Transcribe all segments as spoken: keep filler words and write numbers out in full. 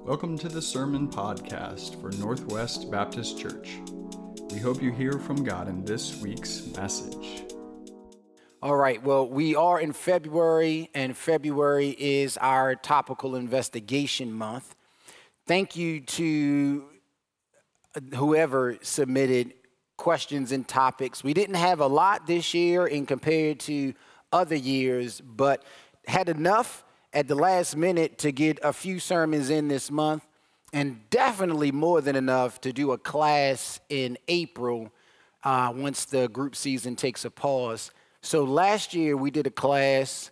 Welcome to the Sermon Podcast for Northwest Baptist Church. We hope you hear from God in this week's message. All right, well, we are in February, and February is our topical investigation month. Thank you to whoever submitted questions and topics. We didn't have a lot this year in compared to other years, but had enough at the last minute to get a few sermons in this month, and definitely more than enough to do a class in April uh, once the group season takes a pause. So last year we did a class,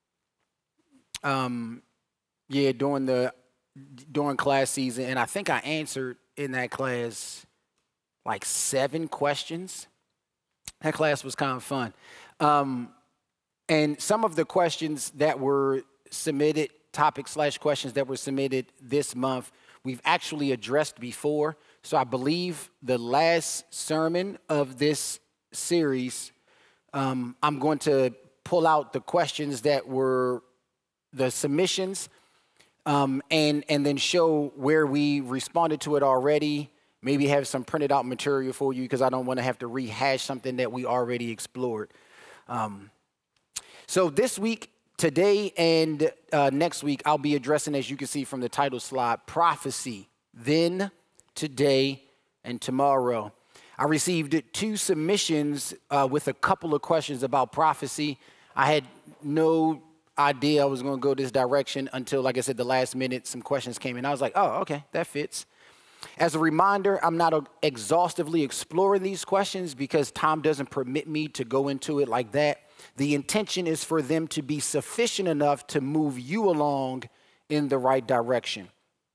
um, yeah, during the during class season, and I think I answered in that class like seven questions. That class was kind of fun, um, and some of the questions that were submitted, topic slash questions that were submitted this month, we've actually addressed before. So I believe the last sermon of this series, um, I'm going to pull out the questions that were the submissions um, and, and then show where we responded to it already. Maybe have some printed out material for you because I don't want to have to rehash something that we already explored. Um, so this week, Today and uh, next week, I'll be addressing, as you can see from the title slide, prophecy, then, today, and tomorrow. I received two submissions uh, with a couple of questions about prophecy. I had no idea I was going to go this direction until, like I said, the last minute, some questions came in. I was like, oh, okay, that fits. As a reminder, I'm not exhaustively exploring these questions because time doesn't permit me to go into it like that. The intention is for them to be sufficient enough to move you along in the right direction.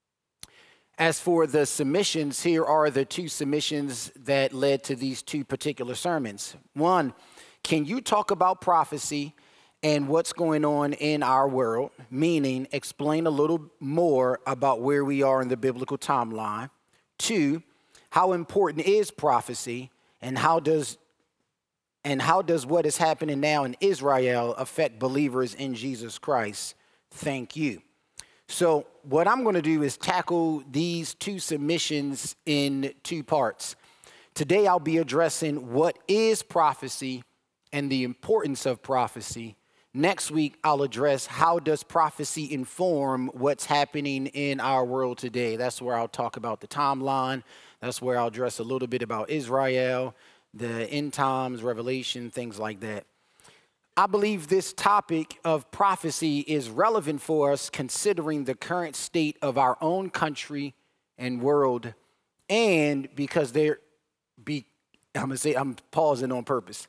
As for the submissions, here are the two submissions that led to these two particular sermons. One, can you talk about prophecy and what's going on in our world? Meaning, explain a little more about where we are in the biblical timeline. Two, how important is prophecy and how does And how does what is happening now in Israel affect believers in Jesus Christ? Thank you. So what I'm going to do is tackle these two submissions in two parts. Today I'll be addressing what is prophecy and the importance of prophecy. Next week I'll address how does prophecy inform what's happening in our world today. That's where I'll talk about the timeline. That's where I'll address a little bit about Israel, the end times, Revelation, things like that. I believe this topic of prophecy is relevant for us considering the current state of our own country and world, and because there be, I'm gonna say, I'm pausing on purpose,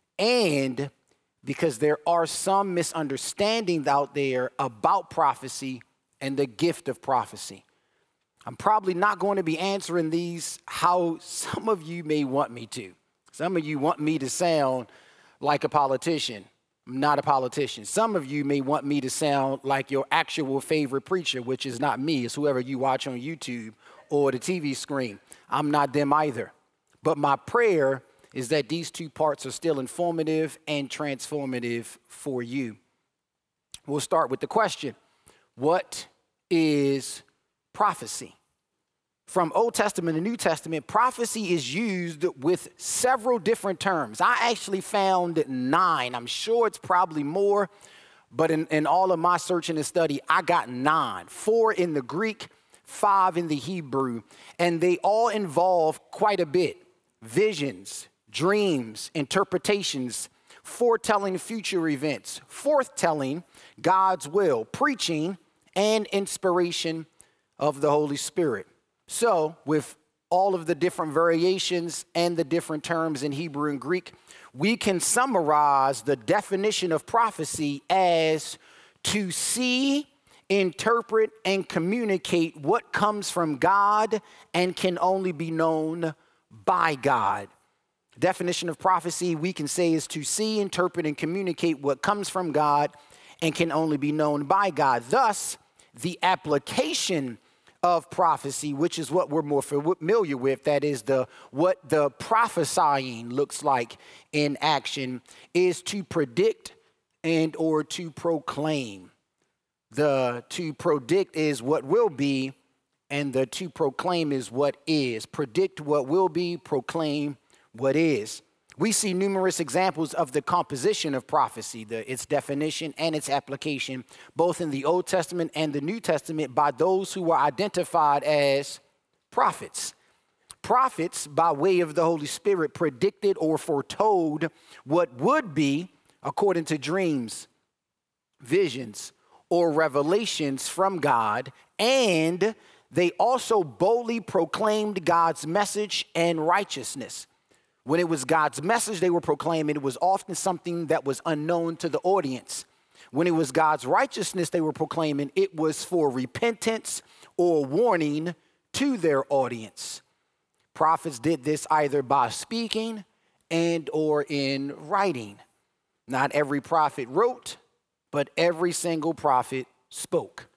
and because there are some misunderstandings out there about prophecy and the gift of prophecy. I'm probably not going to be answering these how some of you may want me to. Some of you want me to sound like a politician. I'm not a politician. Some of you may want me to sound like your actual favorite preacher, which is not me. It's whoever you watch on YouTube or the T V screen. I'm not them either. But my prayer is that these two parts are still informative and transformative for you. We'll start with the question, what is prophecy? From Old Testament to New Testament, prophecy is used with several different terms. I actually found nine. I'm sure it's probably more, but in, in all of my searching and study, I got nine. Four in the Greek, five in the Hebrew, and they all involve quite a bit. Visions, dreams, interpretations, foretelling future events, foretelling God's will, preaching, and inspiration of the Holy Spirit. So, with all of the different variations and the different terms in Hebrew and Greek, we can summarize the definition of prophecy as to see, interpret, and communicate what comes from God and can only be known by God. Definition of prophecy, we can say, is to see, interpret, and communicate what comes from God and can only be known by God. Thus, the application of prophecy, which is what we're more familiar with, that is the what the prophesying looks like in action, is to predict and or to proclaim. The to predict is what will be, and the to proclaim is what is. Predict what will be, proclaim what is. We see numerous examples of the composition of prophecy, the, its definition and its application, both in the Old Testament and the New Testament, by those who were identified as prophets. Prophets, by way of the Holy Spirit, predicted or foretold what would be according to dreams, visions, or revelations from God, and they also boldly proclaimed God's message and righteousness. When it was God's message they were proclaiming, it was often something that was unknown to the audience. When it was God's righteousness they were proclaiming, it was for repentance or warning to their audience. Prophets did this either by speaking and or in writing. Not every prophet wrote, but every single prophet spoke.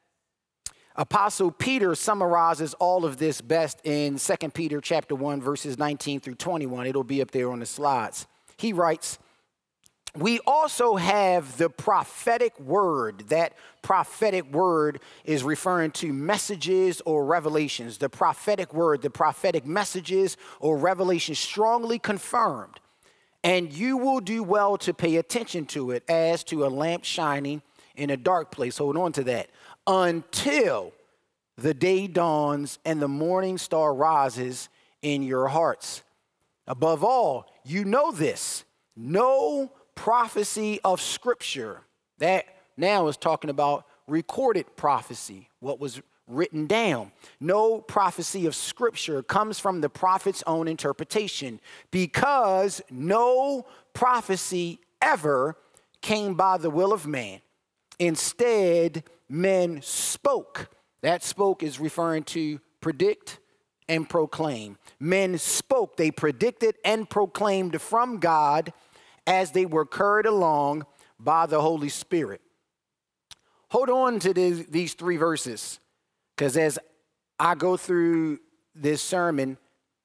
Apostle Peter summarizes all of this best in Second Peter chapter one, verses nineteen through twenty-one. It'll be up there on the slides. He writes, we also have the prophetic word. That prophetic word is referring to messages or revelations. The prophetic word, the prophetic messages or revelations strongly confirmed. And you will do well to pay attention to it as to a lamp shining in a dark place. Hold on to that. Until the day dawns and the morning star rises in your hearts. Above all, you know this. No prophecy of Scripture. That now is talking about recorded prophecy, what was written down. No prophecy of Scripture comes from the prophet's own interpretation, because no prophecy ever came by the will of man. Instead, men spoke. That spoke is referring to predict and proclaim. Men spoke. They predicted and proclaimed from God as they were carried along by the Holy Spirit. Hold on to this, these three verses, because as I go through this sermon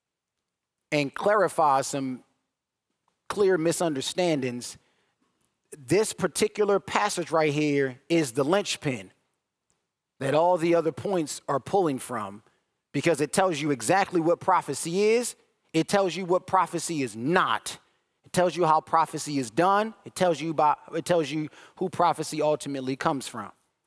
and clarify some clear misunderstandings, this particular passage right here is the linchpin that all the other points are pulling from, because it tells you exactly what prophecy is. It tells you what prophecy is not. It tells you how prophecy is done. It tells you about, it tells you who prophecy ultimately comes from.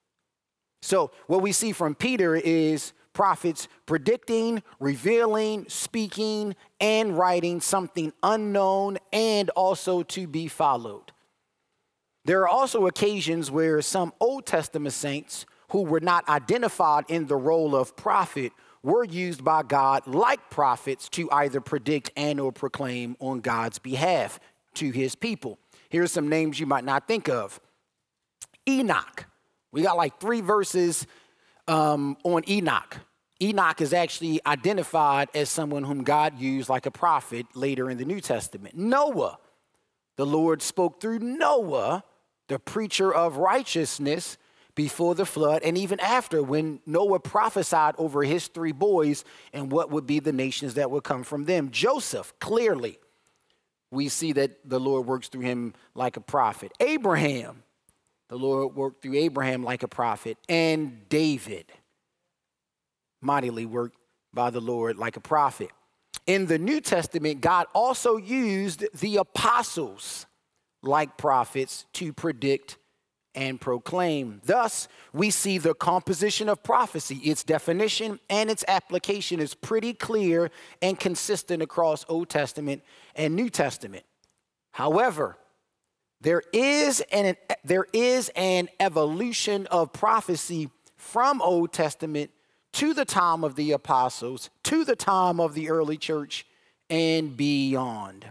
So what we see from Peter is prophets predicting, revealing, speaking, and writing something unknown and also to be followed. There are also occasions where some Old Testament saints who were not identified in the role of prophet were used by God like prophets to either predict and or proclaim on God's behalf to his people. Here's some names you might not think of. Enoch. We got like three verses um, on Enoch. Enoch is actually identified as someone whom God used like a prophet later in the New Testament. Noah. The Lord spoke through Noah, the preacher of righteousness, before the flood and even after, when Noah prophesied over his three boys and what would be the nations that would come from them. Joseph, clearly, we see that the Lord works through him like a prophet. Abraham, the Lord worked through Abraham like a prophet. And David, mightily worked by the Lord like a prophet. In the New Testament, God also used the apostles like prophets to predict and proclaim. Thus, we see the composition of prophecy, its definition and its application is pretty clear and consistent across Old Testament and New Testament. However, there is an, there is an evolution of prophecy from Old Testament to the time of the apostles, to the time of the early church, and beyond.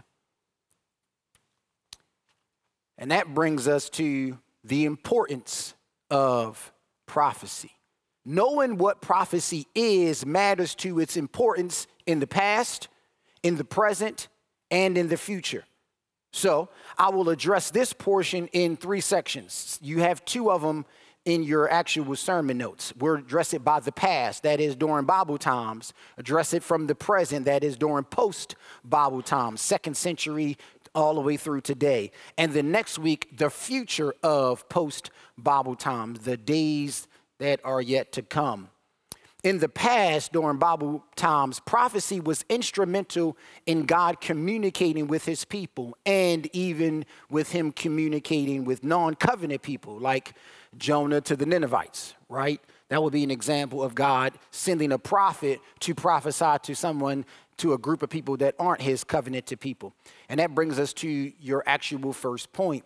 And that brings us to the importance of prophecy. Knowing what prophecy is matters to its importance in the past, in the present, and in the future. So I will address this portion in three sections. You have two of them in your actual sermon notes. We'll address it by the past, that is during Bible times. Address it from the present, that is during post-Bible times, second century all the way through today. And then next week, the future of post-Bible times, the days that are yet to come. In the past, during Bible times, prophecy was instrumental in God communicating with his people and even with him communicating with non-covenant people like Jonah to the Ninevites, right? That would be an example of God sending a prophet to prophesy to someone, to a group of people that aren't his covenanted people. And that brings us to your actual first point.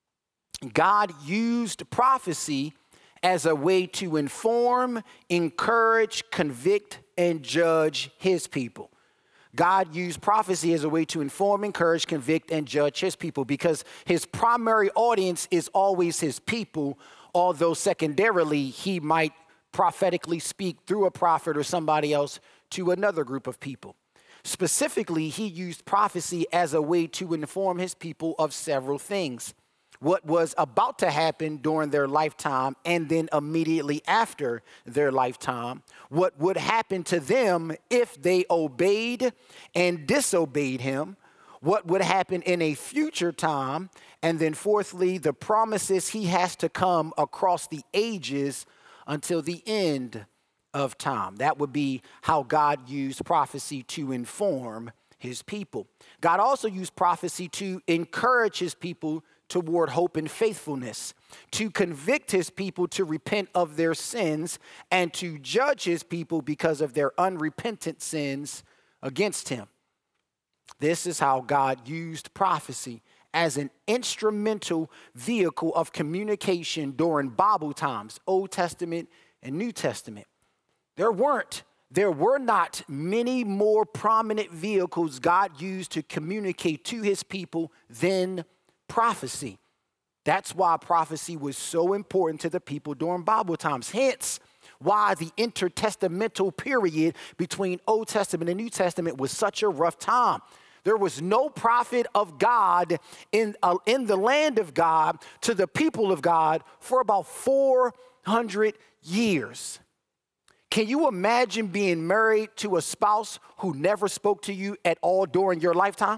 God used prophecy as a way to inform, encourage, convict, and judge his people. God used prophecy as a way to inform, encourage, convict, and judge his people because his primary audience is always his people, although secondarily he might prophetically speak through a prophet or somebody else to another group of people. Specifically, he used prophecy as a way to inform his people of several things. What was about to happen during their lifetime and then immediately after their lifetime, what would happen to them if they obeyed and disobeyed him, what would happen in a future time, and then fourthly, the promises he has to come across the ages until the end of time. That would be how God used prophecy to inform his people. God also used prophecy to encourage his people toward hope and faithfulness, to convict his people to repent of their sins, and to judge his people because of their unrepentant sins against him. This is how God used prophecy as an instrumental vehicle of communication during Bible times, Old Testament and New Testament. There weren't, there were not many more prominent vehicles God used to communicate to his people than prophecy. That's why prophecy was so important to the people during Bible times. Hence, why the intertestamental period between Old Testament and New Testament was such a rough time. There was no prophet of God in, uh, in the land of God to the people of God for about four hundred years. Can you imagine being married to a spouse who never spoke to you at all during your lifetime?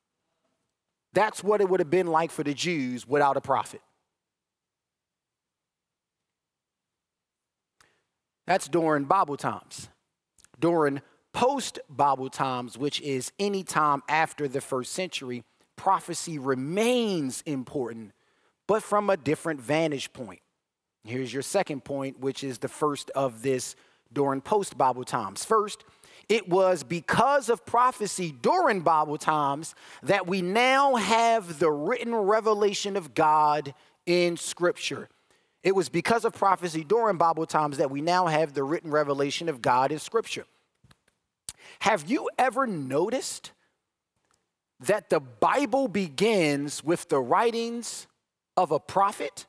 That's what it would have been like for the Jews without a prophet. That's during Bible times. During post-Bible times, which is any time after the first century, prophecy remains important, but from a different vantage point. Here's your second point, which is the first of this during post-Bible times. First, it was because of prophecy during Bible times that we now have the written revelation of God in Scripture. It was because of prophecy during Bible times that we now have the written revelation of God in Scripture. Have you ever noticed that the Bible begins with the writings of a prophet?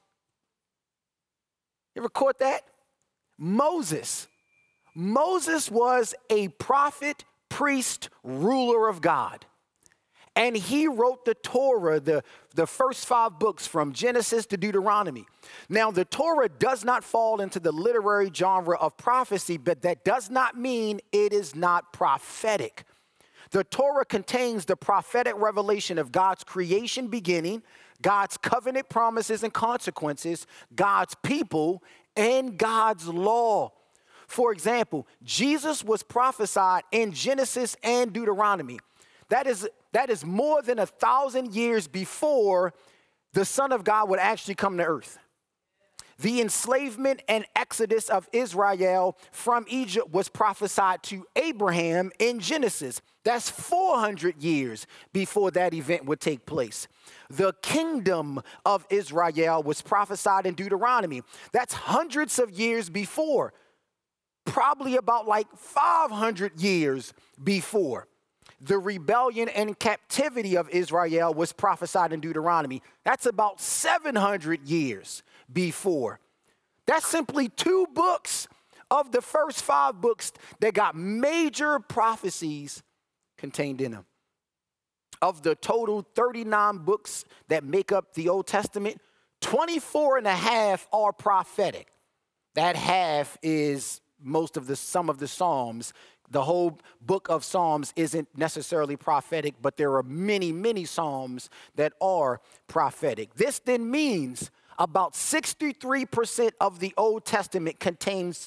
You ever caught that? Moses. Moses was a prophet, priest, ruler of God. And he wrote the Torah, the, the first five books from Genesis to Deuteronomy. Now, the Torah does not fall into the literary genre of prophecy, but that does not mean it is not prophetic. The Torah contains the prophetic revelation of God's creation beginning, God's covenant promises and consequences, God's people, and God's law. For example, Jesus was prophesied in Genesis and Deuteronomy. That is, that is more than a thousand years before the Son of God would actually come to earth. The enslavement and exodus of Israel from Egypt was prophesied to Abraham in Genesis. That's four hundred years before that event would take place. The kingdom of Israel was prophesied in Deuteronomy. That's hundreds of years before. Probably about like five hundred years before. The rebellion and captivity of Israel was prophesied in Deuteronomy. That's about seven hundred years before. That's simply two books of the first five books that got major prophecies contained in them. Of the total thirty-nine books that make up the Old Testament, twenty-four and a half are prophetic. That half is most of the, some of the Psalms. The whole book of Psalms isn't necessarily prophetic, but there are many, many Psalms that are prophetic. This then means about sixty-three percent of the Old Testament contains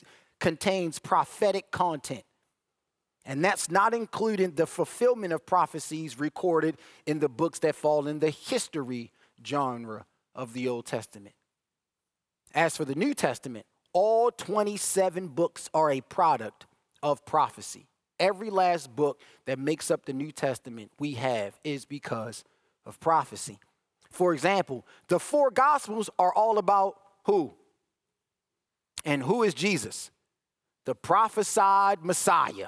contains prophetic content. And that's not including the fulfillment of prophecies recorded in the books that fall in the history genre of the Old Testament. As for the New Testament, all twenty-seven books are a product of prophecy. Every last book that makes up the New Testament we have is because of prophecy. For example, the four Gospels are all about who? And who is Jesus? The prophesied Messiah.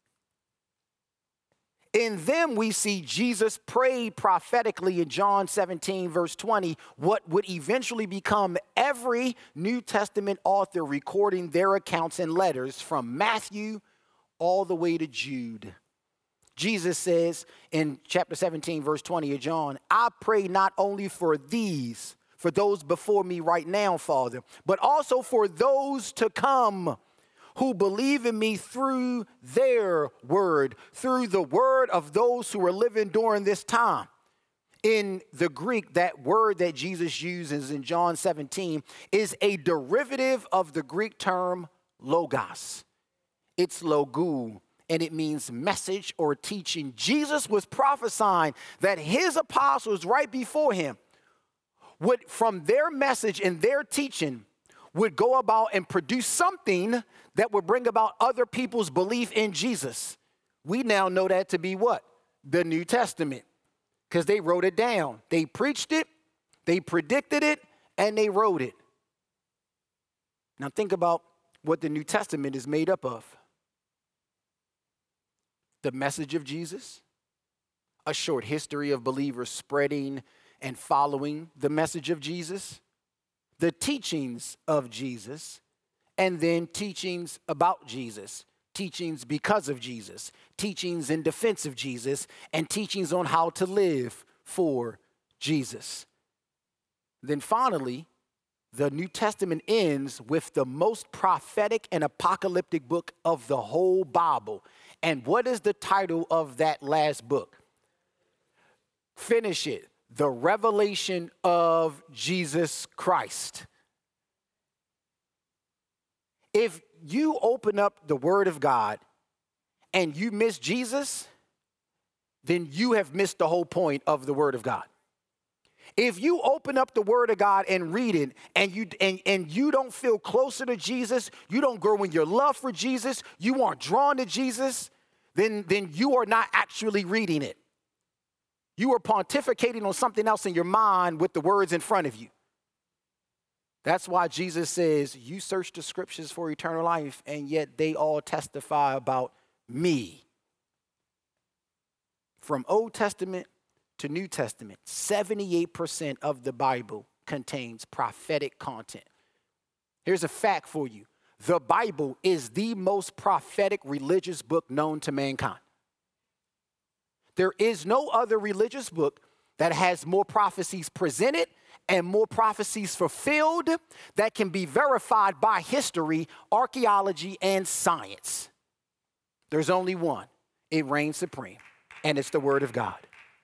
In them, we see Jesus prayed prophetically in John seventeen, verse twenty, what would eventually become every New Testament author recording their accounts and letters from Matthew all the way to Jude. Jesus says in chapter seventeen, verse twenty of John, I pray not only for these, for those before me right now, Father, but also for those to come who believe in me through their word, through the word of those who are living during this time. In the Greek, that word that Jesus uses in John seventeen is a derivative of the Greek term logos. It's logou, and it means message or teaching. Jesus was prophesying that his apostles right before him would, from their message and their teaching, would go about and produce something that would bring about other people's belief in Jesus. We now know that to be what? The New Testament, because they wrote it down. They preached it, they predicted it, and they wrote it. Now think about what the New Testament is made up of. The message of Jesus, a short history of believers spreading and following the message of Jesus, the teachings of Jesus, and then teachings about Jesus, teachings because of Jesus, teachings in defense of Jesus, and teachings on how to live for Jesus. Then finally, the New Testament ends with the most prophetic and apocalyptic book of the whole Bible. And what is the title of that last book? Finish it. The Revelation of Jesus Christ. If you open up the Word of God and you miss Jesus, then you have missed the whole point of the Word of God. If you open up the Word of God and read it and you and, and you don't feel closer to Jesus, you don't grow in your love for Jesus, you aren't drawn to Jesus, then, then you are not actually reading it. You are pontificating on something else in your mind with the words in front of you. That's why Jesus says, you search the scriptures for eternal life, and yet they all testify about me. From Old Testament to New Testament, seventy-eight percent of the Bible contains prophetic content. Here's a fact for you. The Bible is the most prophetic religious book known to mankind. There is no other religious book that has more prophecies presented and more prophecies fulfilled that can be verified by history, archaeology, and science. There's only one. It reigns supreme, and it's the Word of God.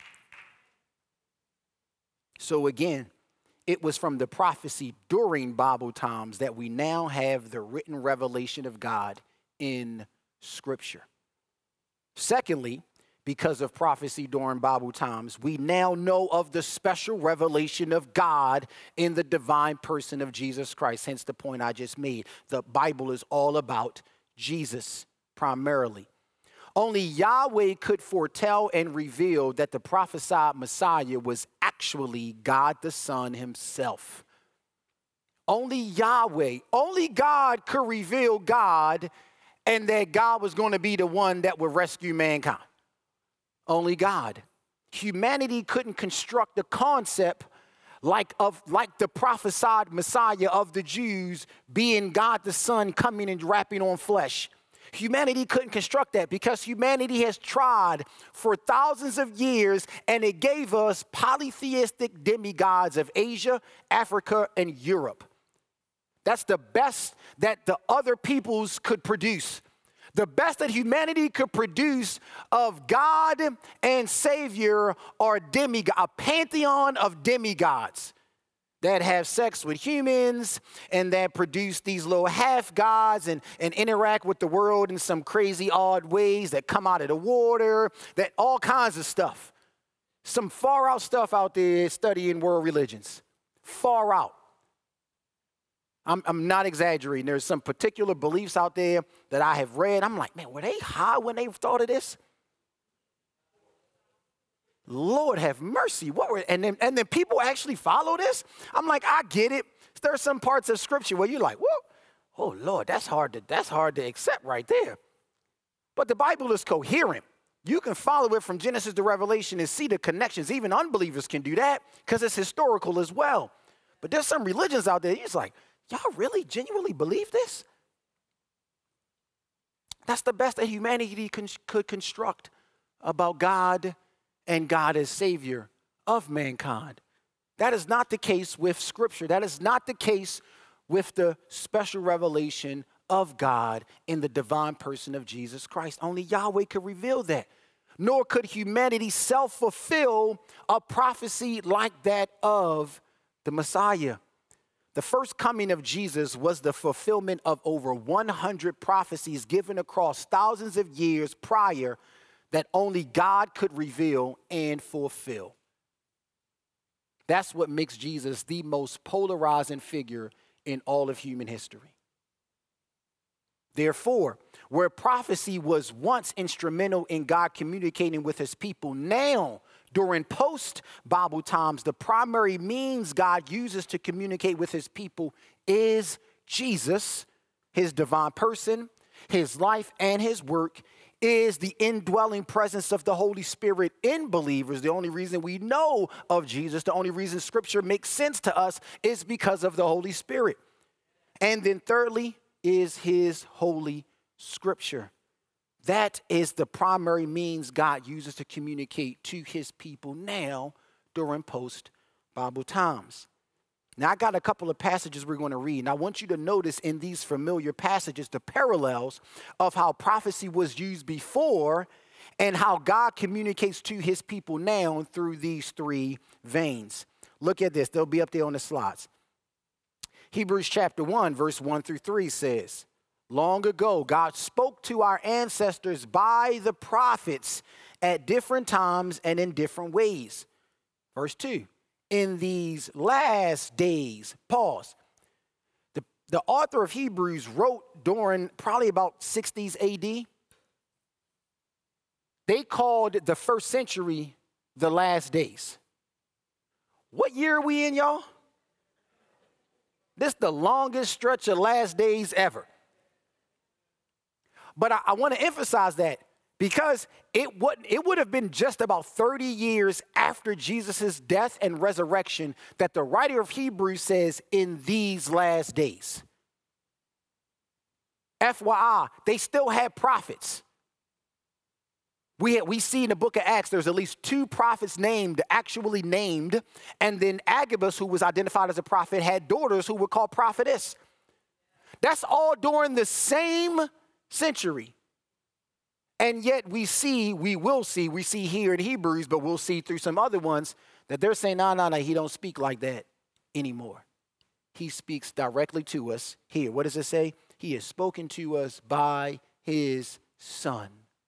So again, it was from the prophecy during Bible times that we now have the written revelation of God in Scripture. Secondly, because of prophecy during Bible times, we now know of the special revelation of God in the divine person of Jesus Christ. Hence the point I just made. The Bible is all about Jesus primarily. Only Yahweh could foretell and reveal that the prophesied Messiah was actually God the Son himself. Only Yahweh, only God could reveal God and that God was going to be the one that would rescue mankind. Only God. Humanity couldn't construct the concept like of like the prophesied Messiah of the Jews being God the Son coming and wrapping on flesh. Humanity couldn't construct that because humanity has tried for thousands of years, and it gave us polytheistic demigods of Asia, Africa, and Europe. That's the best that the other peoples could produce. The best that humanity could produce of God and Savior are demigod, a pantheon of demigods. that have sex with humans and that produce these little half gods and, and interact with the world in some crazy odd ways that come out of the water, that all kinds of stuff. Some far out stuff out there studying world religions. Far out. I'm, I'm not exaggerating. There's some particular beliefs out there that I have read. I'm like, man, were they high when they thought of this? Lord have mercy. What were, and then and then people actually follow this? I'm like, I get it. There's some parts of scripture where you're like, whoa, oh Lord, that's hard to that's hard to accept right there. But the Bible is coherent. You can follow it from Genesis to Revelation and see the connections. Even unbelievers can do that because it's historical as well. But there's some religions out there, you're just like, y'all really genuinely believe this? That's the best that humanity con- could construct about God and God as Savior of mankind. That is not the case with Scripture. That is not the case with the special revelation of God in the divine person of Jesus Christ. Only Yahweh could reveal that. Nor could humanity self-fulfill a prophecy like that of the Messiah. The first coming of Jesus was the fulfillment of over one hundred prophecies given across thousands of years prior that only God could reveal and fulfill. That's what makes Jesus the most polarizing figure in all of human history. Therefore, where prophecy was once instrumental in God communicating with his people, now, during post-Bible times, the primary means God uses to communicate with his people is Jesus, his divine person, his life, and his work, is the indwelling presence of the Holy Spirit in believers. The only reason we know of Jesus, the only reason Scripture makes sense to us is because of the Holy Spirit. And then thirdly is his Holy Scripture. That is the primary means God uses to communicate to his people now during post-Bible times. Now, I got a couple of passages we're going to read, and I want you to notice in these familiar passages the parallels of how prophecy was used before and how God communicates to his people now through these three veins. Look at this. They'll be up there on the slides. Hebrews chapter one, verse one through three says, long ago, God spoke to our ancestors by the prophets at different times and in different ways. Verse two. In these last days, pause. The, the author of Hebrews wrote during probably about sixties A D. They called the first century the last days. What year are we in, y'all? This is the longest stretch of last days ever. But I, I want to emphasize that because it would, it would have been just about thirty years after Jesus' death and resurrection that the writer of Hebrews says, in these last days. F Y I, they still had prophets. We, we see in the book of Acts, there's at least two prophets named, actually named, and then Agabus, who was identified as a prophet, had daughters who were called prophetess. That's all during the same century. And yet we see, we will see, we see here in Hebrews, but we'll see through some other ones that they're saying, no, no, no, he don't speak like that anymore. He speaks directly to us here. What does it say? He has spoken to us by his Son.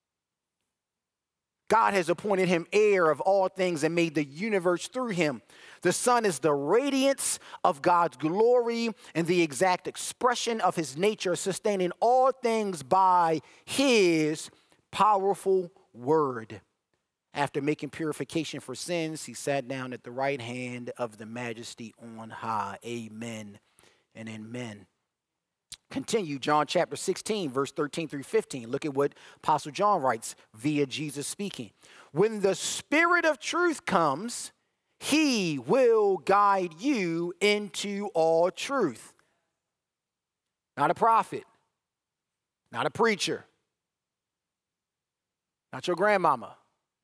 God has appointed him heir of all things and made the universe through him. The Son is the radiance of God's glory and the exact expression of his nature, sustaining all things by his powerful word. After making purification for sins, he sat down at the right hand of the Majesty on high. Amen and amen. Continue, John chapter sixteen, verse thirteen through fifteen. Look at what Apostle John writes via Jesus speaking. When the Spirit of truth comes, he will guide you into all truth. Not a prophet, not a preacher, not your grandmama,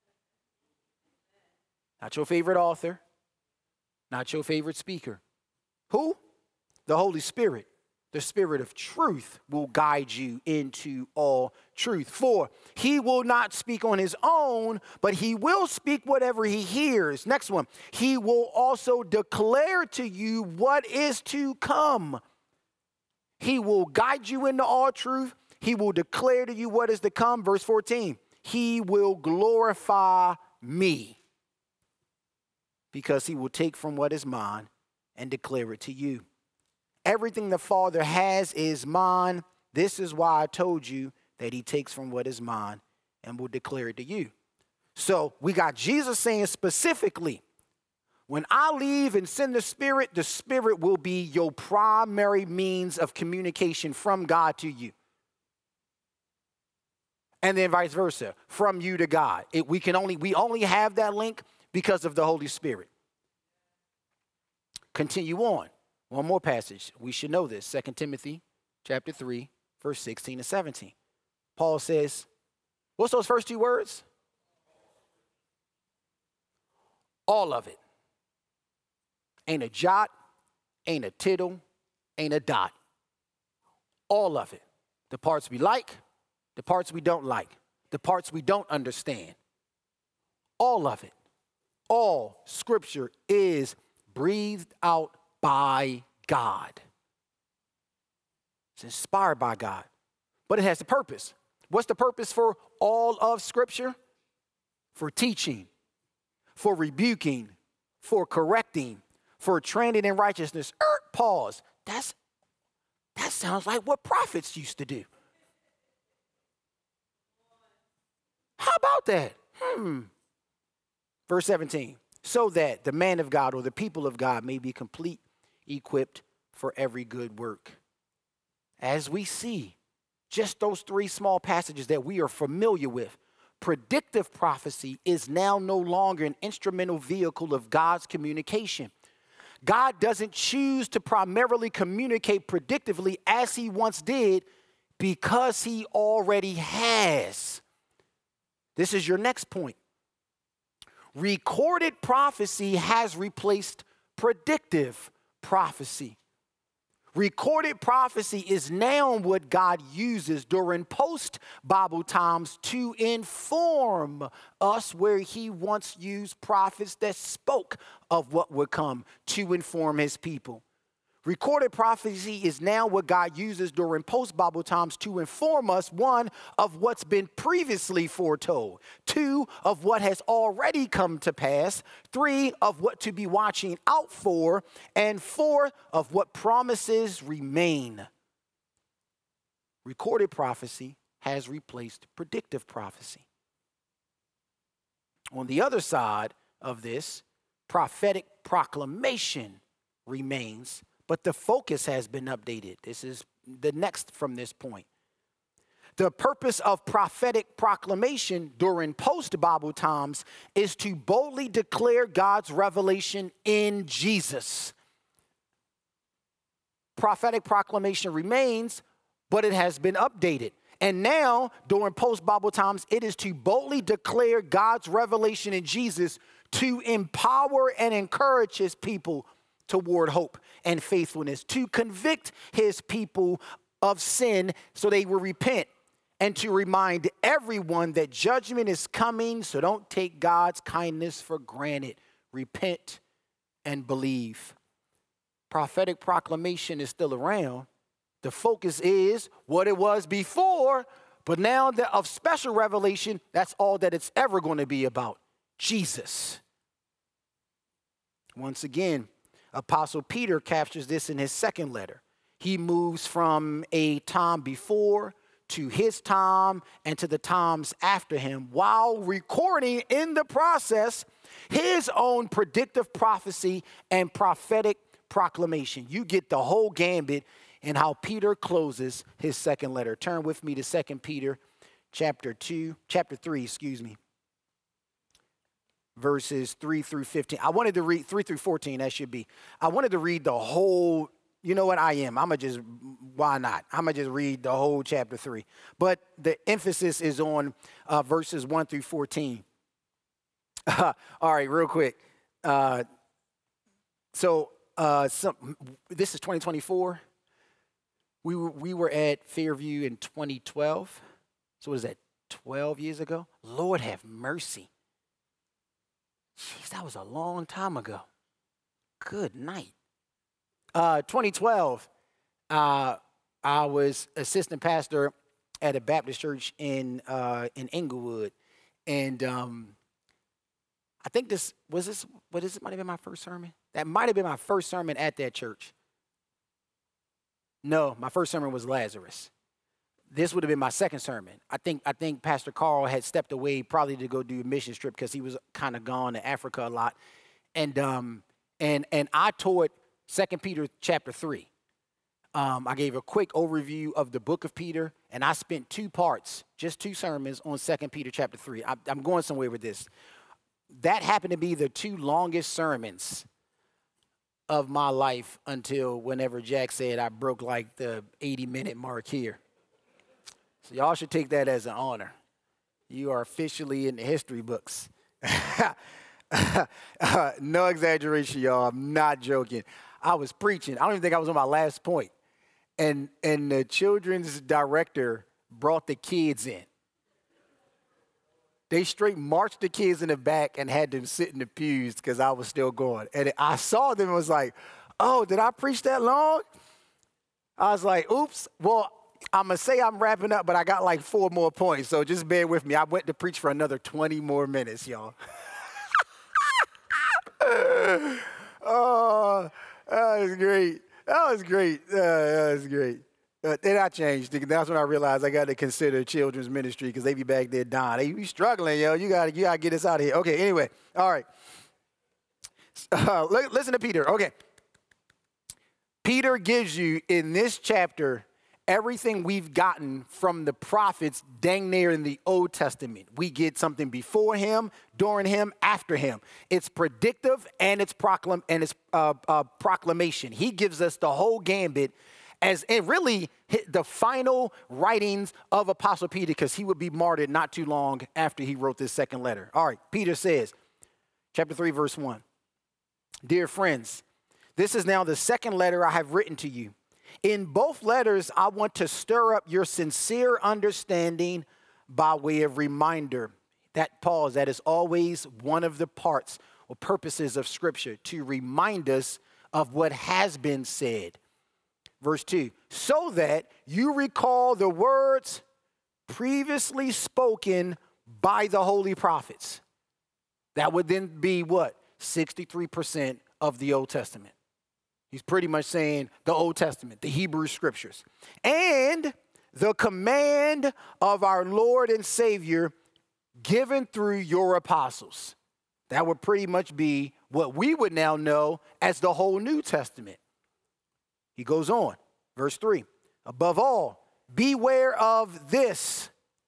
not your favorite author, not your favorite speaker. Who? The Holy Spirit. The Spirit of truth will guide you into all truth. For he will not speak on his own, but he will speak whatever he hears. Next one. He will also declare to you what is to come. He will guide you into all truth. He will declare to you what is to come. Verse fourteen. He will glorify me, because he will take from what is mine and declare it to you. Everything the Father has is mine. This is why I told you that he takes from what is mine and will declare it to you. So we got Jesus saying specifically, when I leave and send the Spirit, the Spirit will be your primary means of communication from God to you. And then vice versa, from you to God. It, we can only, we only have that link because of the Holy Spirit. Continue on. One more passage. We should know this. Second Timothy chapter three, verse sixteen and seventeen. Paul says, what's those first two words? All of it. Ain't a jot, ain't a tittle, ain't a dot. All of it. The parts we like, the parts we don't like, the parts we don't understand. All of it. All scripture is breathed out by God. It's inspired by God. But it has a purpose. What's the purpose for all of scripture? For teaching, for rebuking, for correcting, for training in righteousness. Er, pause. That's, that sounds like what prophets used to do. How about that? Hmm. Verse seventeen. So that the man of God or the people of God may be complete, equipped for every good work. As we see, just those three small passages that we are familiar with, predictive prophecy is now no longer an instrumental vehicle of God's communication. God doesn't choose to primarily communicate predictively as he once did because he already has. This is your next point. Recorded prophecy has replaced predictive prophecy. Recorded prophecy is now what God uses during post-Bible times to inform us, where he once used prophets that spoke of what would come to inform his people. Recorded prophecy is now what God uses during post-Bible times to inform us, one, of what's been previously foretold, two, of what has already come to pass, three, of what to be watching out for, and four, of what promises remain. Recorded prophecy has replaced predictive prophecy. On the other side of this, prophetic proclamation remains, but the focus has been updated. This is the next from this point. The purpose of prophetic proclamation during post-Bible times is to boldly declare God's revelation in Jesus. Prophetic proclamation remains, but it has been updated. And now, during post-Bible times, it is to boldly declare God's revelation in Jesus to empower and encourage his people toward hope and faithfulness, to convict his people of sin so they will repent, and to remind everyone that judgment is coming, so don't take God's kindness for granted. Repent and believe. Prophetic proclamation is still around. The focus is what it was before, but now that of special revelation, that's all that it's ever going to be about. Jesus. Once again, Apostle Peter captures this in his second letter. He moves from a time before to his time and to the times after him, while recording in the process his own predictive prophecy and prophetic proclamation. You get the whole gambit in how Peter closes his second letter. Turn with me to Second Peter chapter two, chapter three, excuse me. Verses three through fifteen. I wanted to read three through fourteen, that should be. I wanted to read the whole, you know what I am. I'm going to just, why not? I'm going to just read the whole chapter three. But the emphasis is on uh, verses one through fourteen. Uh, all right, real quick. Uh, so uh, some, this is twenty twenty-four. We were, we were at Fairview in twenty twelve. So what is that, twelve years ago? Lord have mercy. Jeez, that was a long time ago. Good night. Uh, twenty twelve, uh, I was assistant pastor at a Baptist church in uh, in Inglewood. And um, I think this, was this, what is it, might have been my first sermon? That might have been my first sermon at that church. No, my first sermon was Lazarus. This would have been my second sermon. I think I think Pastor Carl had stepped away probably to go do a mission trip because he was kind of gone to Africa a lot. And um and and I taught Second Peter chapter three. Um, I gave a quick overview of the book of Peter, and I spent two parts, just two sermons on Second Peter chapter three. I, I'm going somewhere with this. That happened to be the two longest sermons of my life until whenever Jack said I broke like the eighty minute mark here. So y'all should take that as an honor. You are officially in the history books. uh, no exaggeration, y'all. I'm not joking. I was preaching. I don't even think I was on my last point. And, and the children's director brought the kids in. They straight marched the kids in the back and had them sit in the pews because I was still going. And I saw them and was like, oh, did I preach that long? I was like, oops. Well, I'm going to say I'm wrapping up, but I got like four more points, so just bear with me. I went to preach for another twenty more minutes, y'all. Oh, that was great. That was great. Uh, that was great. Uh, then I changed. That's when I realized I got to consider children's ministry because they be back there dying. They be struggling, yo. You got to you gotta get us out of here. Okay, anyway. All right. Uh, listen to Peter. Okay. Peter gives you in this chapter everything we've gotten from the prophets dang near in the Old Testament. We get something before him, during him, after him. It's predictive and it's, proclam- and it's uh, uh, proclamation. He gives us the whole gambit as it really hit the final writings of Apostle Peter because he would be martyred not too long after he wrote this second letter. All right, Peter says, chapter three, verse one, dear friends, this is now the second letter I have written to you. In both letters, I want to stir up your sincere understanding by way of reminder. That pause, that is always one of the parts or purposes of Scripture, to remind us of what has been said. Verse two, so that you recall the words previously spoken by the holy prophets. That would then be what? sixty-three percent of the Old Testament. He's pretty much saying the Old Testament, the Hebrew Scriptures. And the command of our Lord and Savior given through your apostles. That would pretty much be what we would now know as the whole New Testament. He goes on, verse three. Above all, beware of this.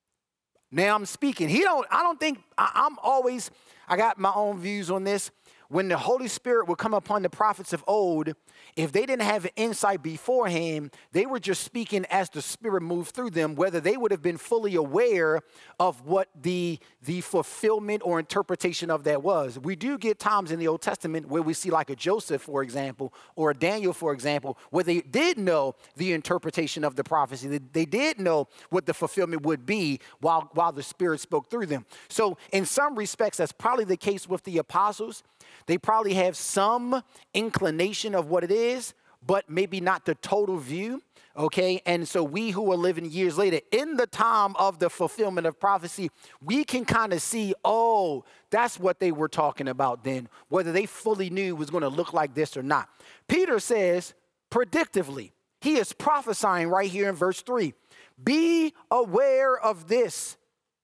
Now I'm speaking. He don't, I don't think, I, I'm always, I got my own views on this. When the Holy Spirit would come upon the prophets of old, if they didn't have insight beforehand, they were just speaking as the Spirit moved through them, whether they would have been fully aware of what the, the fulfillment or interpretation of that was. We do get times in the Old Testament where we see like a Joseph, for example, or a Daniel, for example, where they did know the interpretation of the prophecy. They, they did know what the fulfillment would be while, while the Spirit spoke through them. So in some respects, that's probably the case with the apostles. They probably have some inclination of what it is, but maybe not the total view, okay? And so we who are living years later, in the time of the fulfillment of prophecy, we can kind of see, oh, that's what they were talking about then, whether they fully knew it was going to look like this or not. Peter says, predictively, he is prophesying right here in verse three. Be aware of this.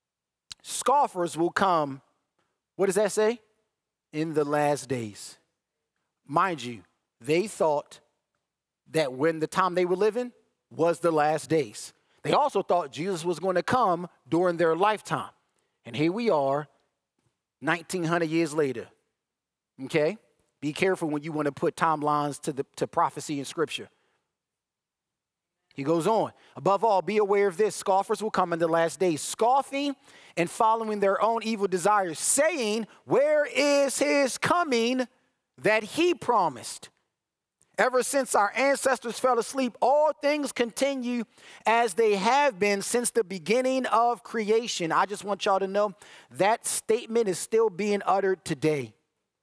Scoffers will come. What does that say? In the last days. Mind you, they thought that when the time they were living was the last days. They also thought Jesus was going to come during their lifetime. And here we are, nineteen hundred years later. Okay? Be careful when you want to put timelines to the to prophecy in Scripture. He goes on. Above all, be aware of this. Scoffers will come in the last days, scoffing and following their own evil desires, saying, where is his coming that he promised? Ever since our ancestors fell asleep, all things continue as they have been since the beginning of creation. I just want y'all to know that statement is still being uttered today.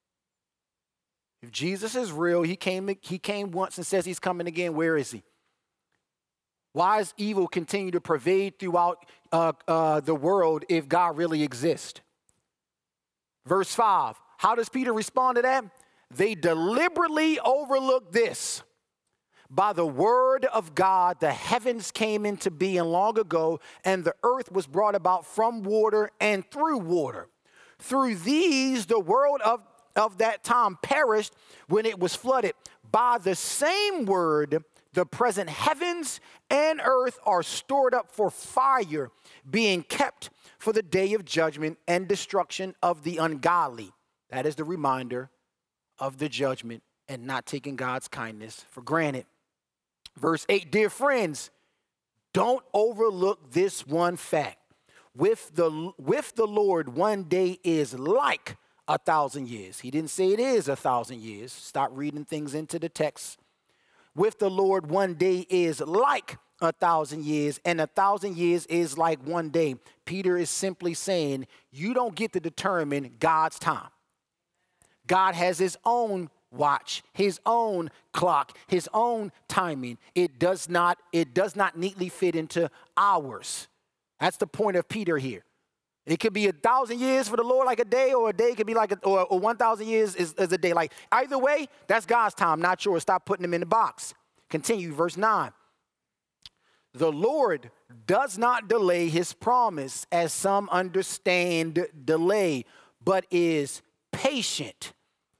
If Jesus is real, he came, he came once and says he's coming again. Where is he? Why does evil continue to pervade throughout uh, uh, the world if God really exists? Verse five, how does Peter respond to that? They deliberately overlooked this. By the word of God, the heavens came into being long ago, and the earth was brought about from water and through water. Through these, the world of, of that time perished when it was flooded. By the same word, the present heavens and earth are stored up for fire, being kept for the day of judgment and destruction of the ungodly. That is the reminder of the judgment and not taking God's kindness for granted. Verse eight, dear friends, don't overlook this one fact. With the, with the Lord, one day is like a thousand years. He didn't say it is a thousand years. Stop reading things into the text. With the Lord, one day is like a thousand years, and a thousand years is like one day. Peter is simply saying, you don't get to determine God's time. God has his own watch, his own clock, his own timing. It does not, it does not neatly fit into ours. That's the point of Peter here. It could be a thousand years for the Lord like a day, or a day could be like, a, or, or one thousand years is, is a day. Like either way, that's God's time, not yours. Stop putting them in the box. Continue, verse nine. The Lord does not delay his promise, as some understand delay, but is patient.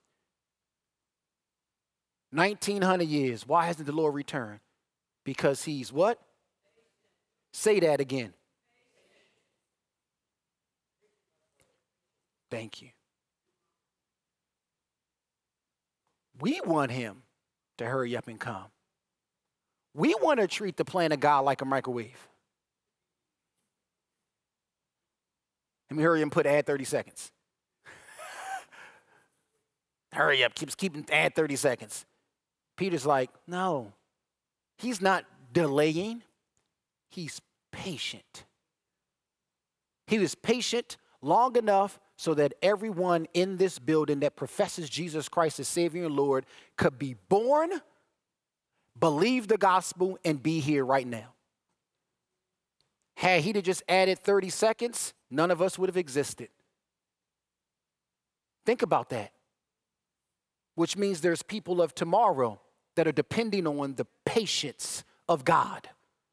nineteen hundred years. Why hasn't the Lord returned? Because he's what? Say that again. Thank you. We want him to hurry up and come. We want to treat the plan of God like a microwave. Let me hurry and put add thirty seconds. Hurry up, keeps keeping add thirty seconds. Peter's like, no, he's not delaying. He's patient. He was patient long enough so that everyone in this building that professes Jesus Christ as Savior and Lord could be born, believe the gospel, and be here right now. Had he just added thirty seconds, none of us would have existed. Think about that. Which means there's people of tomorrow that are depending on the patience of God.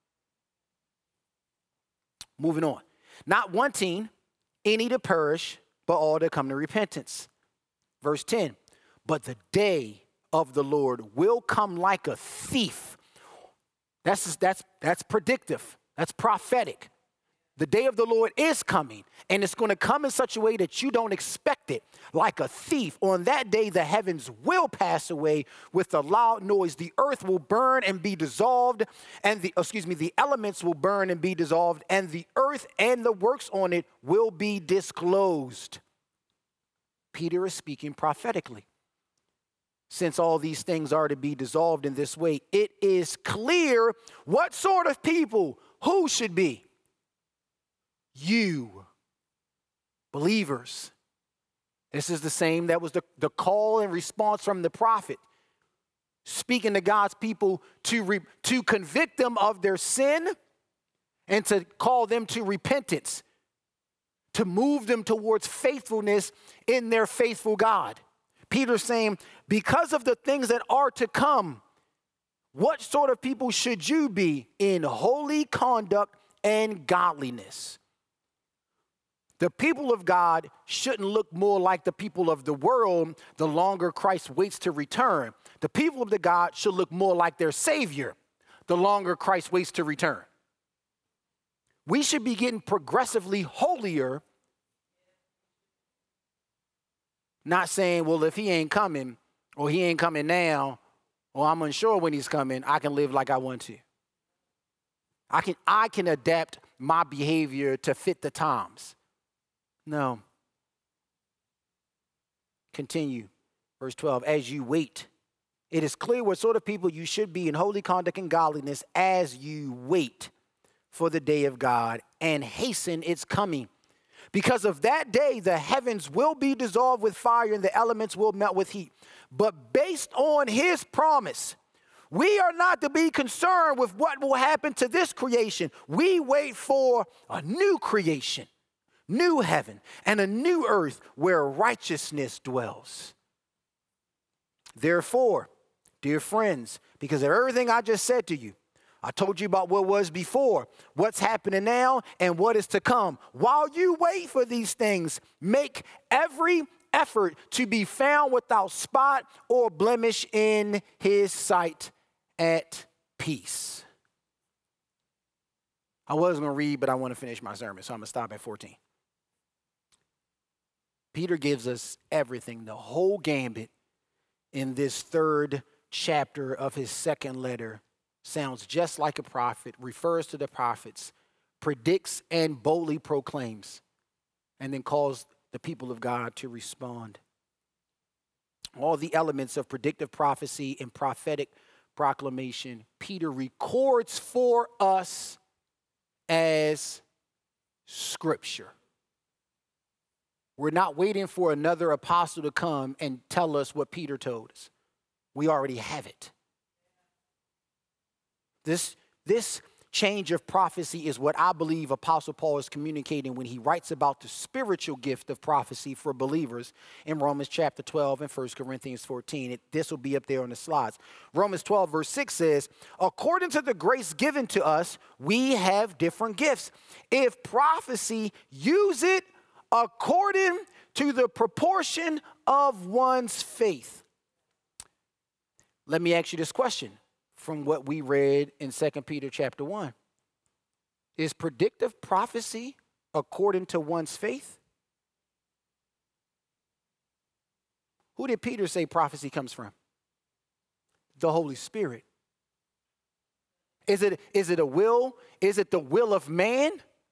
Moving on. Not wanting any to perish, but all to come to repentance. Verse ten, but the day of the Lord will come like a thief. That's, that's, that's predictive. That's prophetic. The day of the Lord is coming, and it's going to come in such a way that you don't expect it. Like a thief, on that day the heavens will pass away with a loud noise. The earth will burn and be dissolved, and the, excuse me, the elements will burn and be dissolved, and the earth and the works on it will be disclosed. Peter is speaking prophetically. Since all these things are to be dissolved in this way, it is clear what sort of people who should be. You, believers. This is the same that was the, the call and response from the prophet, speaking to God's people to, re, to convict them of their sin and to call them to repentance, to move them towards faithfulness in their faithful God. Peter's saying, because of the things that are to come, what sort of people should you be in holy conduct and godliness? The people of God shouldn't look more like the people of the world the longer Christ waits to return. The people of the God should look more like their Savior the longer Christ waits to return. We should be getting progressively holier, not saying, well, if he ain't coming or he ain't coming now, or I'm unsure when he's coming, I can live like I want to. I can, I can adapt my behavior to fit the times. No. Continue. Verse twelve, as you wait It is clear what sort of people you should be in holy conduct and godliness as you wait for the day of God and hasten its coming. Because of that day, the heavens will be dissolved with fire and the elements will melt with heat. But based on his promise, we are not to be concerned with what will happen to this creation. We wait for a new creation, new heaven, and a new earth where righteousness dwells. Therefore, dear friends, because of everything I just said to you, I told you about what was before, what's happening now, and what is to come. While you wait for these things, make every effort to be found without spot or blemish in his sight at peace. I was going to read, but I want to finish my sermon, so I'm going to stop at fourteen. Peter gives us everything, the whole gambit in this third chapter of his second letter. Sounds just like a prophet, refers to the prophets, predicts and boldly proclaims, and then calls the people of God to respond. All the elements of predictive prophecy and prophetic proclamation, Peter records for us as scripture. We're not waiting for another apostle to come and tell us what Peter told us. We already have it. This, this change of prophecy is what I believe Apostle Paul is communicating when he writes about the spiritual gift of prophecy for believers in Romans chapter twelve and First Corinthians fourteen. It, this will be up there on the slides. Romans twelve verse six says, according to the grace given to us, we have different gifts. If prophecy, use it according to the proportion of one's faith. Let me ask you this question. From what we read in Second Peter chapter one. Is predictive prophecy according to one's faith? Who did Peter say prophecy comes from? The Holy Spirit. Is it, is it a will? Is it the will of man?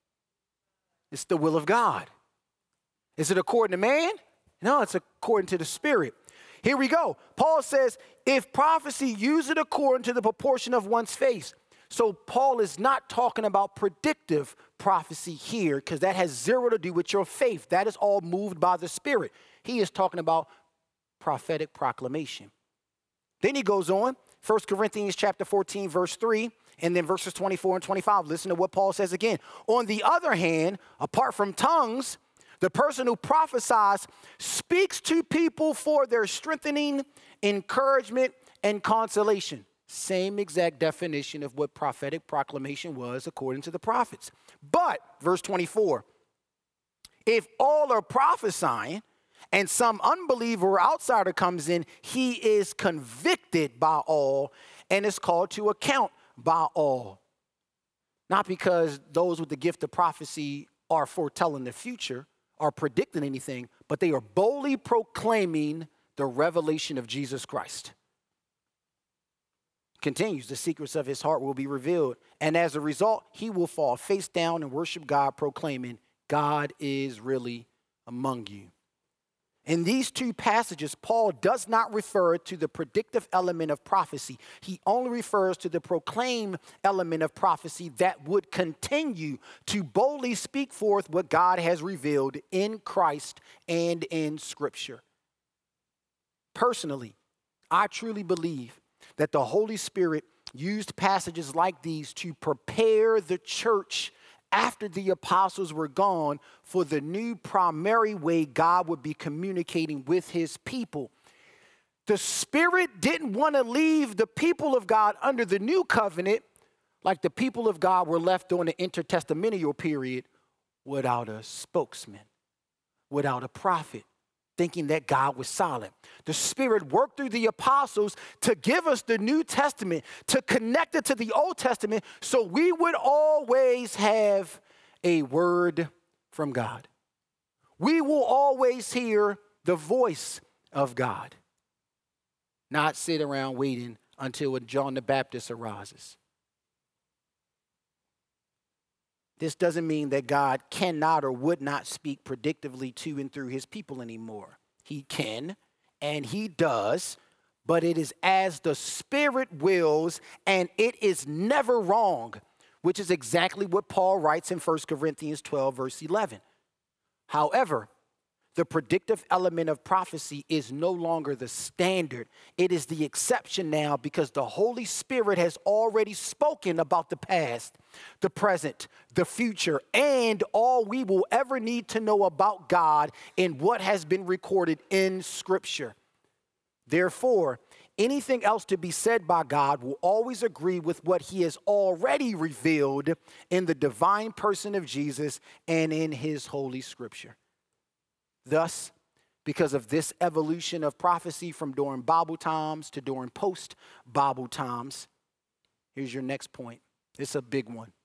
It's the will of God. Is it according to man? No, it's according to the Spirit. Here we go. Paul says, if prophecy, use it according to the proportion of one's faith. So Paul is not talking about predictive prophecy here because that has zero to do with your faith. That is all moved by the Spirit. He is talking about prophetic proclamation. Then he goes on, First Corinthians chapter fourteen, verse three, and then verses twenty-four and twenty-five. Listen to what Paul says again. On the other hand, apart from tongues, the person who prophesies speaks to people for their strengthening, encouragement, and consolation. Same exact definition of what prophetic proclamation was according to the prophets. But, verse twenty-four, if all are prophesying and some unbeliever or outsider comes in, he is convicted by all and is called to account by all. Not because those with the gift of prophecy are foretelling the future, are predicting anything, but they are boldly proclaiming the revelation of Jesus Christ. Continues, the secrets of his heart will be revealed, and as a result, he will fall face down and worship God, proclaiming, God is really among you. In these two passages, Paul does not refer to the predictive element of prophecy. He only refers to the proclaim element of prophecy that would continue to boldly speak forth what God has revealed in Christ and in Scripture. Personally, I truly believe that the Holy Spirit used passages like these to prepare the church after the apostles were gone for the new primary way God would be communicating with his people. The Spirit didn't want to leave the people of God under the new covenant like the people of God were left during the intertestamental period without a spokesman, without a prophet, thinking that God was silent. The Spirit worked through the apostles to give us the New Testament, to connect it to the Old Testament, so we would always have a word from God. We will always hear the voice of God, not sit around waiting until John the Baptist arises. This doesn't mean that God cannot or would not speak predictively to and through his people anymore. He can, and he does, but it is as the Spirit wills, and it is never wrong, which is exactly what Paul writes in First Corinthians twelve, verse eleven. However, the predictive element of prophecy is no longer the standard. It is the exception now because the Holy Spirit has already spoken about the past, the present, the future, and all we will ever need to know about God in what has been recorded in Scripture. Therefore, anything else to be said by God will always agree with what he has already revealed in the divine person of Jesus and in his Holy Scripture. Thus, because of this evolution of prophecy from during Bible times to during post-Bible times, here's your next point. It's a big one.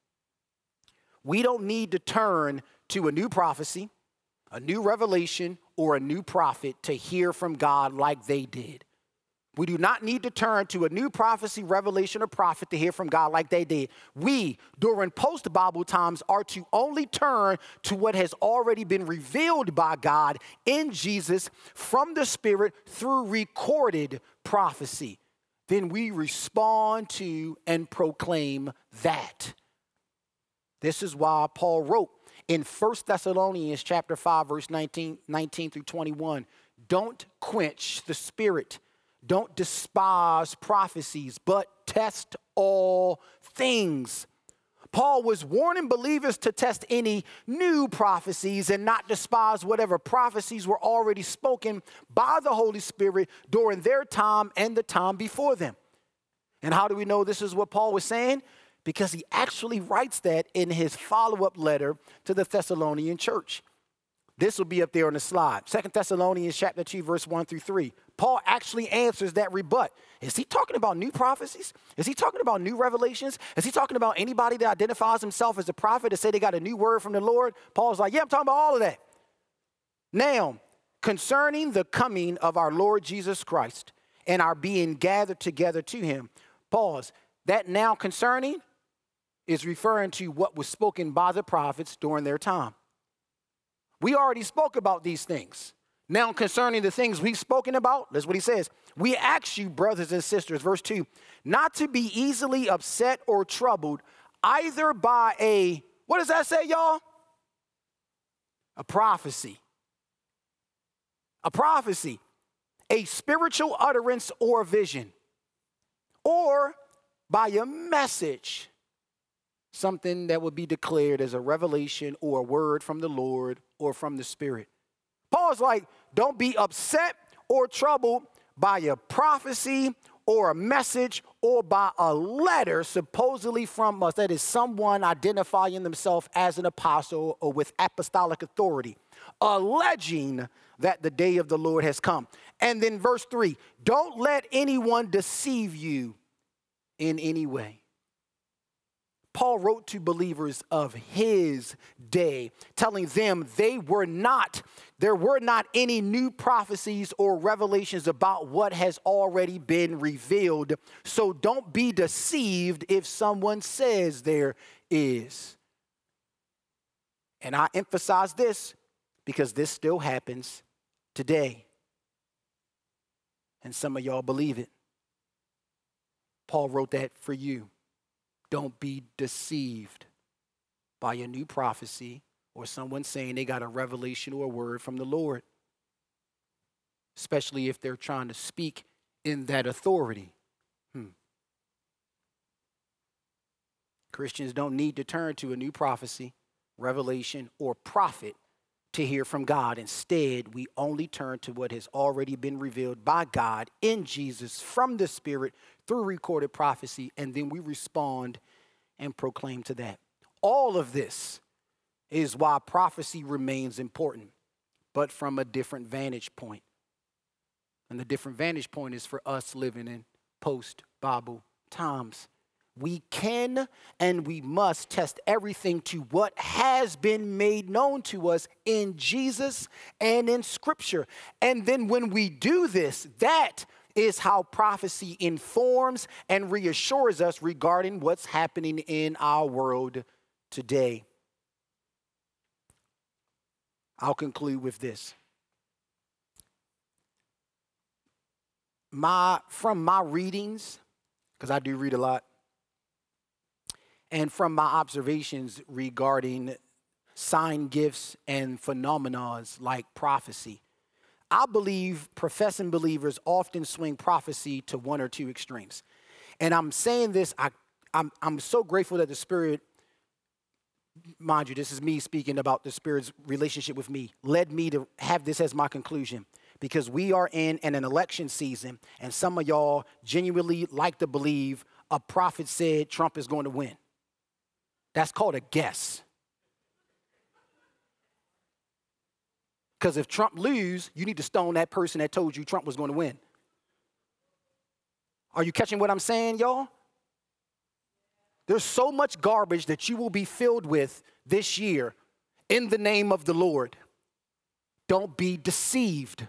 We don't need to turn to a new prophecy, a new revelation, or a new prophet to hear from God like they did. We do not need to turn to a new prophecy, revelation, or prophet to hear from God like they did. We, during post-Bible times, are to only turn to what has already been revealed by God in Jesus from the Spirit through recorded prophecy. Then we respond to and proclaim that. This is why Paul wrote in First Thessalonians chapter five, verse nineteen, nineteen through twenty-one, don't quench the Spirit. Don't despise prophecies, but test all things. Paul was warning believers to test any new prophecies and not despise whatever prophecies were already spoken by the Holy Spirit during their time and the time before them. And how do we know this is what Paul was saying? Because he actually writes that in his follow-up letter to the Thessalonian church. This will be up there on the slide. Second Thessalonians chapter two, verse one through three. Paul actually answers that rebut. Is he talking about new prophecies? Is he talking about new revelations? Is he talking about anybody that identifies himself as a prophet to say they got a new word from the Lord? Paul's like, yeah, I'm talking about all of that. Now, concerning the coming of our Lord Jesus Christ and our being gathered together to him, pause. That now concerning is referring to what was spoken by the prophets during their time. We already spoke about these things. Now, concerning the things we've spoken about, that's what he says. We ask you, brothers and sisters, verse two, not to be easily upset or troubled, either by a, what does that say, y'all? A prophecy. A prophecy, a spiritual utterance or vision, or by a message, something that would be declared as a revelation or a word from the Lord or from the Spirit. Paul's like, don't be upset or troubled by a prophecy or a message or by a letter supposedly from us. That is someone identifying themselves as an apostle or with apostolic authority, alleging that the day of the Lord has come. And then verse three, don't let anyone deceive you in any way. Paul wrote to believers of his day, telling them they were not, there were not any new prophecies or revelations about what has already been revealed. So don't be deceived if someone says there is. And I emphasize this because this still happens today. And some of y'all believe it. Paul wrote that for you. Don't be deceived by a new prophecy or someone saying they got a revelation or a word from the Lord, especially if they're trying to speak in that authority. Hmm. Christians don't need to turn to a new prophecy, revelation, or prophet to hear from God. Instead, we only turn to what has already been revealed by God in Jesus from the Spirit through recorded prophecy, and then we respond and proclaim to that. All of this is why prophecy remains important, but from a different vantage point. And the different vantage point is for us living in post-Bible times. We can and we must test everything to what has been made known to us in Jesus and in Scripture. And then when we do this, that is how prophecy informs and reassures us regarding what's happening in our world today. I'll conclude with this. my from my readings, because I do read a lot, and from my observations regarding sign gifts and phenomena like prophecy, I believe professing believers often swing prophecy to one or two extremes. And I'm saying this, I, I'm, I'm so grateful that the Spirit, mind you, this is me speaking about the Spirit's relationship with me, led me to have this as my conclusion. Because we are in an, an election season, and some of y'all genuinely like to believe a prophet said Trump is going to win. That's called a guess. Because if Trump lose, you need to stone that person that told you Trump was going to win. Are you catching what I'm saying, y'all? There's so much garbage that you will be filled with this year in the name of the Lord. Don't be deceived.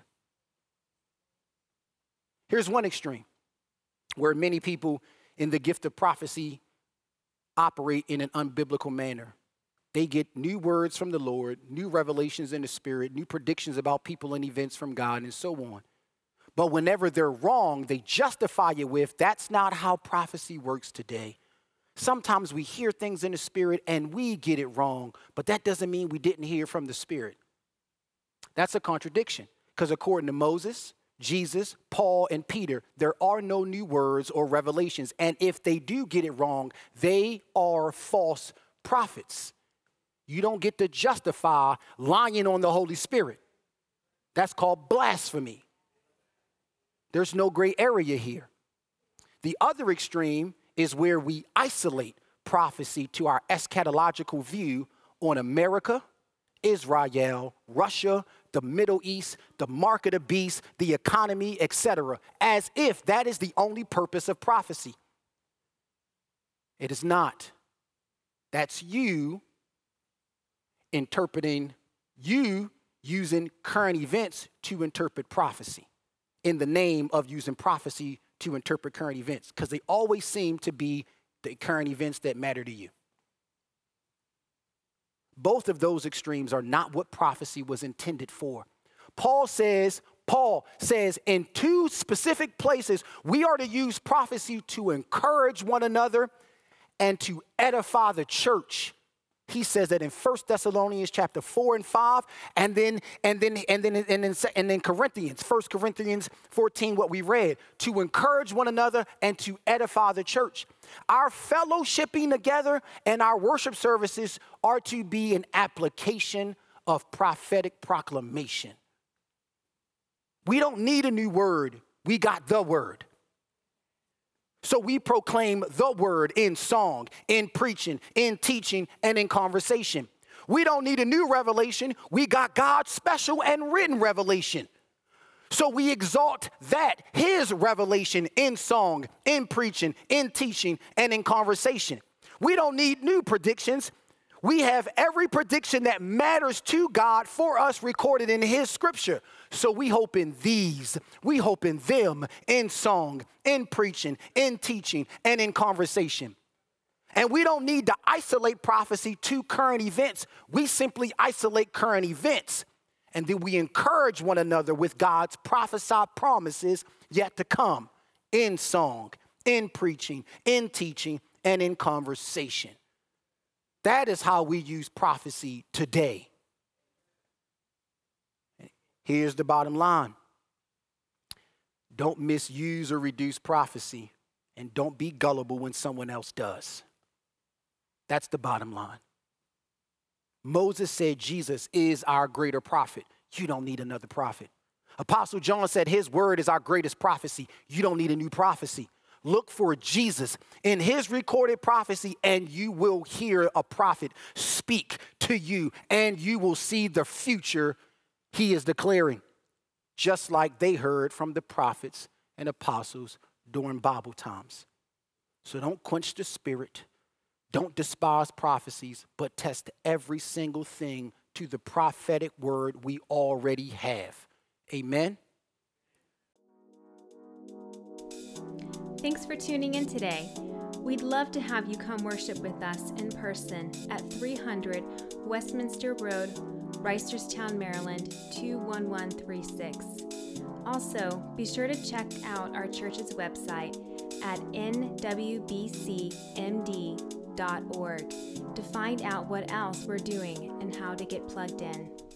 Here's one extreme where many people in the gift of prophecy operate in an unbiblical manner. They get new words from the Lord, new revelations in the Spirit, new predictions about people and events from God, and so on. But whenever they're wrong, they justify it with, that's not how prophecy works today. Sometimes we hear things in the Spirit and we get it wrong, but that doesn't mean we didn't hear from the Spirit. That's a contradiction, because according to Moses, Jesus, Paul, and Peter, there are no new words or revelations. And if they do get it wrong, they are false prophets. You don't get to justify lying on the Holy Spirit. That's called blasphemy. There's no gray area here. The other extreme is where we isolate prophecy to our eschatological view on America, Israel, Russia, the Middle East, the mark of the beast, the economy, et cetera, as if that is the only purpose of prophecy. It is not. That's you interpreting, you using current events to interpret prophecy in the name of using prophecy to interpret current events, because they always seem to be the current events that matter to you. Both of those extremes are not what prophecy was intended for. Paul says, Paul says in two specific places, we are to use prophecy to encourage one another and to edify the church. He says that in First Thessalonians chapter four and five, and then and then and then and then and then Corinthians, First Corinthians fourteen, what we read, to encourage one another and to edify the church. Our fellowshipping together and our worship services are to be an application of prophetic proclamation. We don't need a new word. We got the word. So we proclaim the word in song, in preaching, in teaching, and in conversation. We don't need a new revelation. We got God's special and written revelation. So we exalt that, his revelation, in song, in preaching, in teaching, and in conversation. We don't need new predictions. We have every prediction that matters to God for us recorded in his scripture. So we hope in these, we hope in them, in song, in preaching, in teaching, and in conversation. And we don't need to isolate prophecy to current events. We simply isolate current events. And then we encourage one another with God's prophesied promises yet to come in song, in preaching, in teaching, and in conversation. That is how we use prophecy today. Here's the bottom line. Don't misuse or reduce prophecy, and don't be gullible when someone else does. That's the bottom line. Moses said Jesus is our greater prophet. You don't need another prophet. Apostle John said his word is our greatest prophecy. You don't need a new prophecy. Look for Jesus in his recorded prophecy, and you will hear a prophet speak to you, and you will see the future he is declaring, just like they heard from the prophets and apostles during Bible times. So don't quench the spirit. Don't despise prophecies, but test every single thing to the prophetic word we already have. Amen. Thanks for tuning in today. We'd love to have you come worship with us in person at three hundred Westminster Road, Reisterstown, Maryland, two one one three six. Also, be sure to check out our church's website at n w b c m d dot org to find out what else we're doing and how to get plugged in.